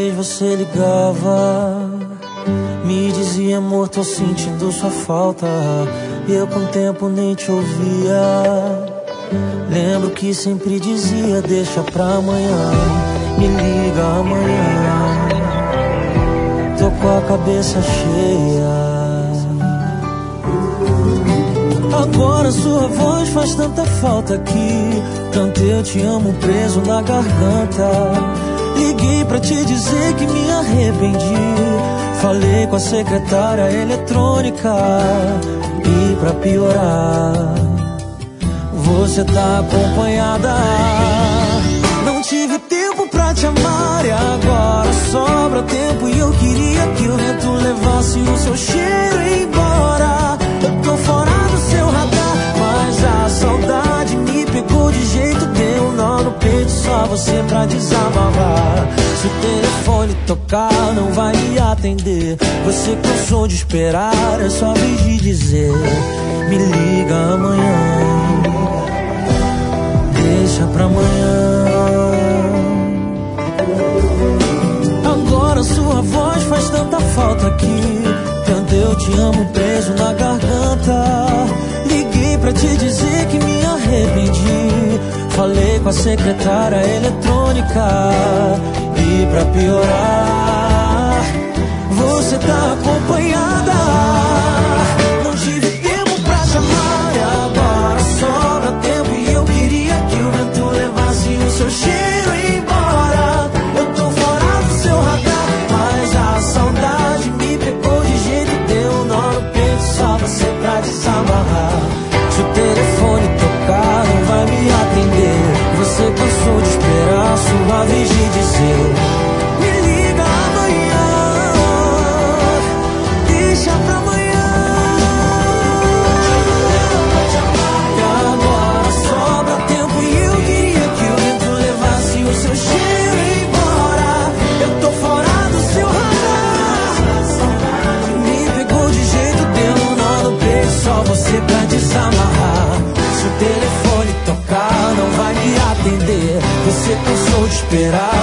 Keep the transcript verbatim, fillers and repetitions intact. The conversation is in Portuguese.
vez você ligava, me dizia, amor, tô sentindo sua falta. Eu com o tempo nem te ouvia. Lembro que sempre dizia, deixa pra amanhã, me liga amanhã. Tô com a cabeça cheia. Agora sua voz faz tanta falta aqui, tanto eu te amo preso na garganta. Liguei pra te dizer que me arrependi, falei com a secretária eletrônica. E pra piorar, você tá acompanhada. Não tive tempo pra te amar e agora sobra tempo. E eu queria que o vento levasse o seu cheiro embora. Eu tô fora do seu radar, mas a saudade me pegou de jeito. Deu um nó no peito, só você pra desabafar. Se o telefone tocar, não vai me atender. Você cansou de esperar, é só vez de dizer, me liga amanhã, deixa pra amanhã. Agora sua voz faz tanta falta aqui, tanto eu te amo preso na garganta. Liguei pra te dizer que me arrependi, falei com a secretária eletrônica. E pra piorar, você tá acompanhada. Não tive tempo pra te amar e agora sobra tempo. E eu queria que o vento levasse o seu cheiro embora. Eu tô fora do seu radar, mas a saudade me pegou de jeito. Deu um nó no peito, só você pra desamarrar. Se o telefone tocar, não vai me atender. Você cansou de esperar, sua vez de dizer, me liga amanhã, deixa pra amanhã. E agora sobra tempo e eu queria que o vento levasse o seu cheiro embora. Eu tô fora do seu radar, me pegou de jeito, deu um nó no peito, só você pra desamarrar. Se o telefone tocar, não vai me atender. Você cansou de esperar,